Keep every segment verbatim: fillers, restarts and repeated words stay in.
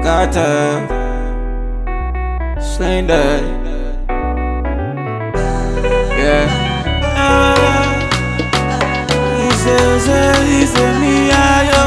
Cartel, Slain that. Yeah. He says, he said, me, I, yo.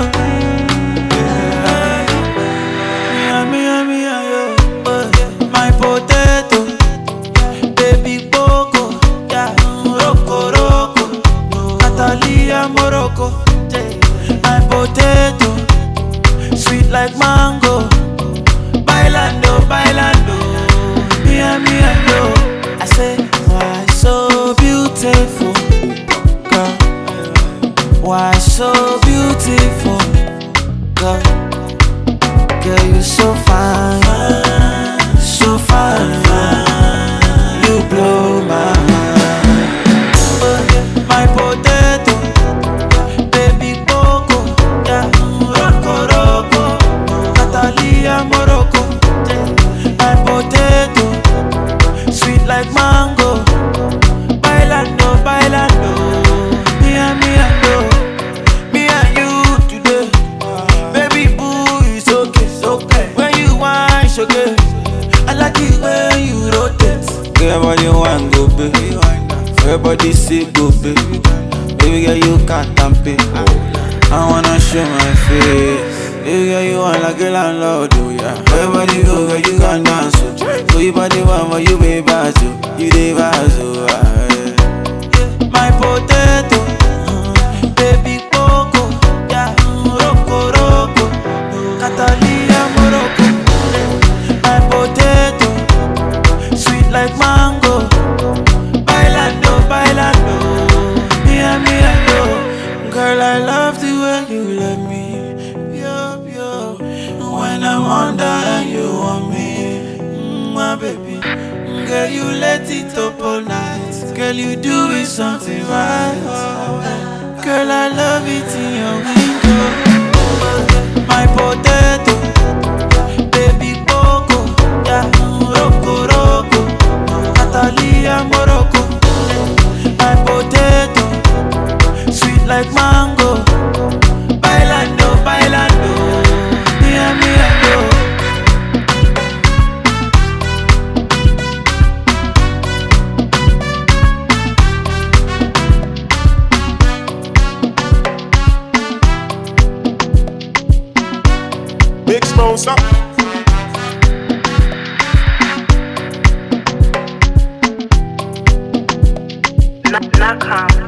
Yeah. Me, me, me, yo. My potato, baby Boko, yeah. Rocco, Rocco, Natalia Morocco. My potato, sweet like mango. Bailando, bailando, mia, mia, yo. I say, why so beautiful, girl? Why so beautiful, girl? Girl, you so fine, so fine, you blow my mind. My potato, baby Boko, yeah. Rocco, Rocco, Natalia Morocco. My potato, sweet like mango. Bailando, bailando, me and me and you, me and you today. Baby boo, it's okay, it's okay. When you whine, it's okay. I like it when you rotate. Girl, everybody want go, baby. Everybody say go, baby. Baby girl, you can't pay. I wanna show my face. Baby girl, you want like a landlord, oh yeah. Everybody go, girl, you can dance, oh. So you body one, but you be bad, oh. You dey bad, oh, ah, yeah. My potato, baby Boko, yeah. Rocco, Rocco, Natalia Morocco. My potato, sweet like mango. Bailando, bailando, me and me and you. Girl, I love the way you let me. When I'm under and you want me, mm, my baby. Girl, you let it up all night. Girl, you doing something right. Girl, I love it in your window. My potato, baby Boko, yeah. Rocco, Rocco, Natalia Morocco. My potato, sweet like mango. Bailando, bailando. Big sponsor. Knock, knock,